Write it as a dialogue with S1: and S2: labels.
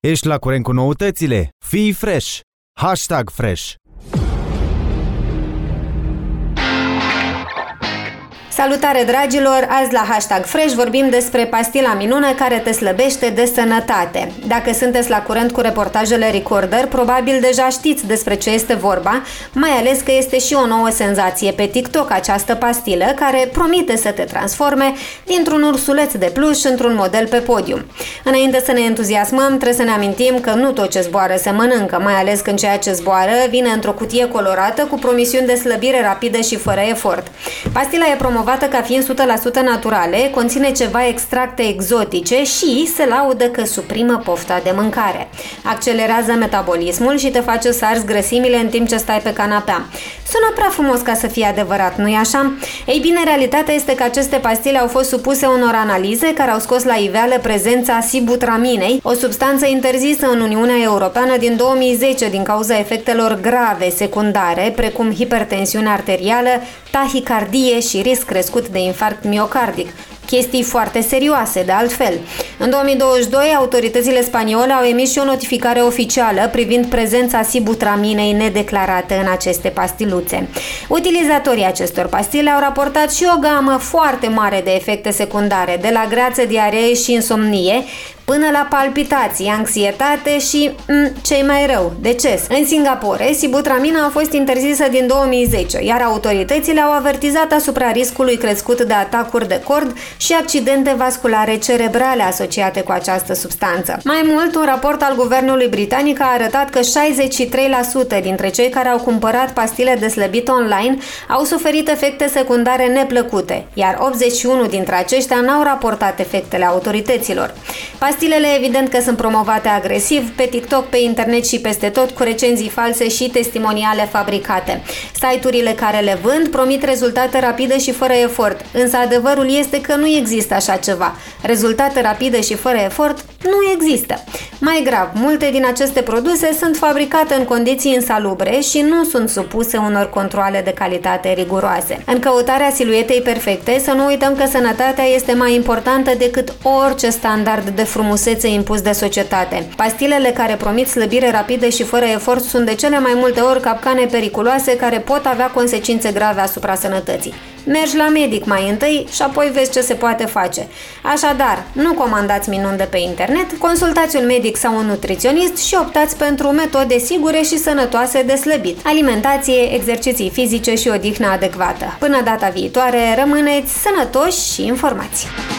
S1: Ești la curent cu noutățile? Fii fresh! #fresh.
S2: Salutare dragilor! Azi la #fresh vorbim despre pastila minune care te slăbește de sănătate. Dacă sunteți la curent cu reportajele Recorder, probabil deja știți despre ce este vorba, mai ales că este și o nouă senzație pe TikTok această pastilă care promite să te transforme dintr-un ursuleț de pluș într-un model pe podium. Înainte să ne entuziasmăm, trebuie să ne amintim că nu tot ce zboară se mănâncă, mai ales când ceea ce zboară vine într-o cutie colorată cu promisiuni de slăbire rapidă și fără efort. Pastila e promovată ca fiind 100% naturale, conține ceva extracte exotice și se laudă că suprimă pofta de mâncare. Accelerează metabolismul și te face să arzi grăsimile în timp ce stai pe canapea. Sună prea frumos ca să fie adevărat, nu-i așa? Ei bine, realitatea este că aceste pastile au fost supuse unor analize care au scos la iveală prezența sibutraminei, o substanță interzisă în Uniunea Europeană din 2010 din cauza efectelor grave secundare, precum hipertensiune arterială, tahicardie și risc crescut de infarct miocardic. Chestii foarte serioase, de altfel. În 2022, autoritățile spaniole au emis și o notificare oficială privind prezența sibutraminei nedeclarată în aceste pastiluțe. Utilizatorii acestor pastile au raportat și o gamă foarte mare de efecte secundare, de la greață, diaree și insomnie, până la palpitații, anxietate și, cei mai rău, deces. În Singapore, sibutramina a fost interzisă din 2010, iar autoritățile au avertizat asupra riscului crescut de atacuri de cord și accidente vasculare cerebrale asociate cu această substanță. Mai mult, un raport al guvernului britanic a arătat că 63% dintre cei care au cumpărat pastile de slăbit online au suferit efecte secundare neplăcute, iar 81 dintre aceștia n-au raportat efectele autorităților. Pastilele evident că sunt promovate agresiv pe TikTok, pe internet și peste tot cu recenzii false și testimoniale fabricate. Site-urile care le vând promit rezultate rapide și fără efort, însă adevărul este că nu există așa ceva. Rezultate rapide și fără efort nu există. Mai grav, multe din aceste produse sunt fabricate în condiții insalubre și nu sunt supuse unor controale de calitate riguroase. În căutarea siluetei perfecte, să nu uităm că sănătatea este mai importantă decât orice standard de frumusețe impus de societate. Pastilele care promit slăbire rapidă și fără efort sunt de cele mai multe ori capcane periculoase care pot avea consecințe grave asupra sănătății. Mergi la medic mai întâi și apoi vezi ce se poate face. Așadar, nu comandați minuni de pe internet, consultați un medic sau un nutriționist și optați pentru metode sigure și sănătoase de slăbit. Alimentație, exerciții fizice și odihnă adecvată. Până data viitoare, rămâneți sănătoși și informați!